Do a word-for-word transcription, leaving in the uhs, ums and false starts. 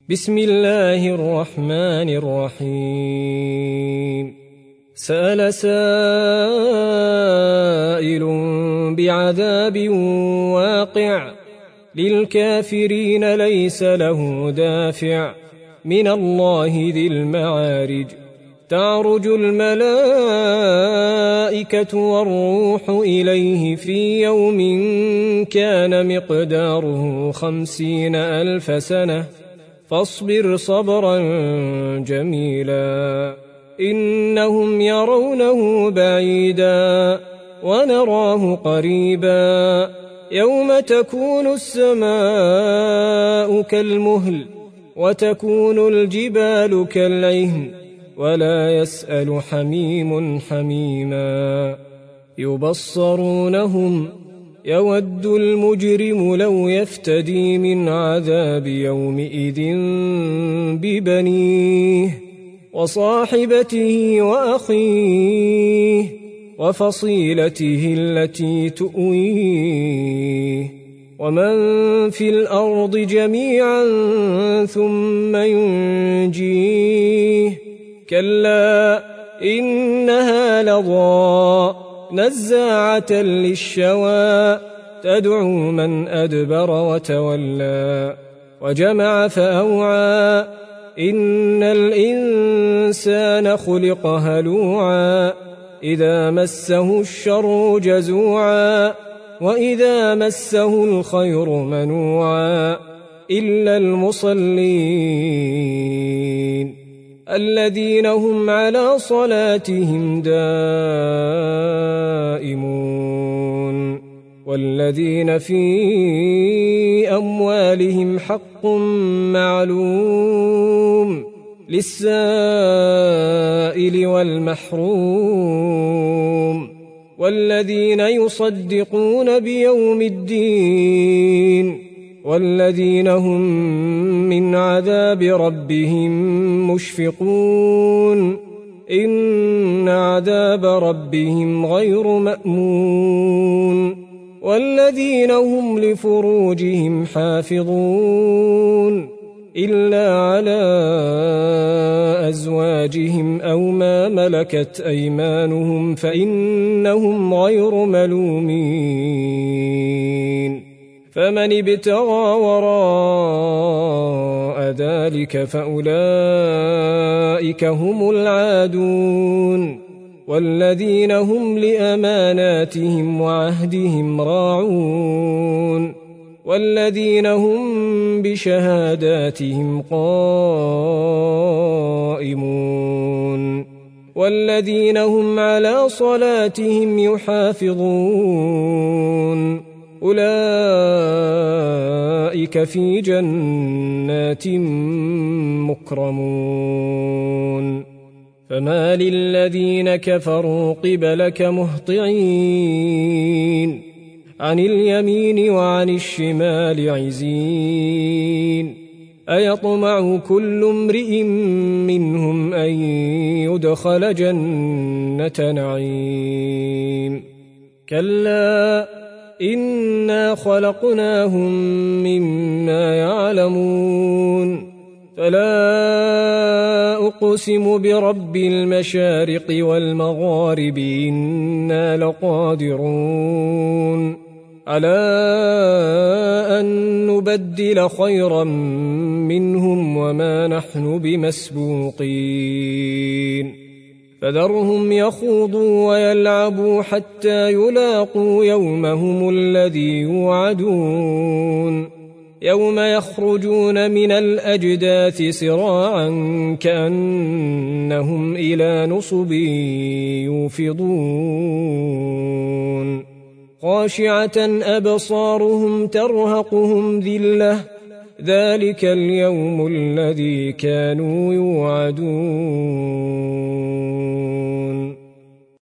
بسم الله الرحمن الرحيم سأل سائل بعذاب واقع للكافرين ليس له دافع من الله ذي المعارج تعرج الملائكة والروح إليه في يوم كان مقداره خمسين ألف سنة فاصبر صبرا جميلا إنهم يرونه بعيدا ونراه قريبا يوم تكون السماء كالمهل وتكون الجبال كالعهن ولا يسأل حميم حميما يبصرونهم يود المجرم لو يفتدي من عذاب يومئذ ببنيه وصاحبته وأخيه وفصيلته التي تؤويه ومن في الأرض جميعا ثم ينجيه كلا إنها لظى نزاعة للشوى تدعو من أدبر وتولى وجمع فأوعى إن الإنسان خلق هلوعا إذا مسه الشر جزوعا وإذا مسه الخير منوعا إلا المصلين الذين هم على صلاتهم دائمون والذين في أموالهم حق معلوم للسائل والمحروم والذين يصدقون بيوم الدين والذين هم من عذاب ربهم مشفقون إن عذاب ربهم غير مأمون والذين هم لفروجهم حافظون إلا على أزواجهم أو ما ملكت أيمانهم فإنهم غير ملومين فمن ابتغى وراء ذلك فأولئك هم العادون والذين هم لأماناتهم وعهدهم راعون والذين هم بشهاداتهم قائمون والذين هم على صلاتهم يحافظون أولئك في جنات مكرمون فما للذين كفروا قبلك مهطعين عن اليمين وعن الشمال عزين أيطمع كل امرئ منهم أن يدخل جنة نعيم كلا إنا خلقناهم مما يعلمون فلا أقسم برب المشارق والمغارب إنا لقادرون على أن نبدل خيرا منهم وما نحن بمسبوقين فذرهم يخوضوا ويلعبوا حتى يلاقوا يومهم الذي يوعدون يوم يخرجون من الأجداث سراعا كأنهم إلى نصب يوفضون خاشعة أبصارهم ترهقهم ذلة ذلك اليوم الذي كانوا يوعدون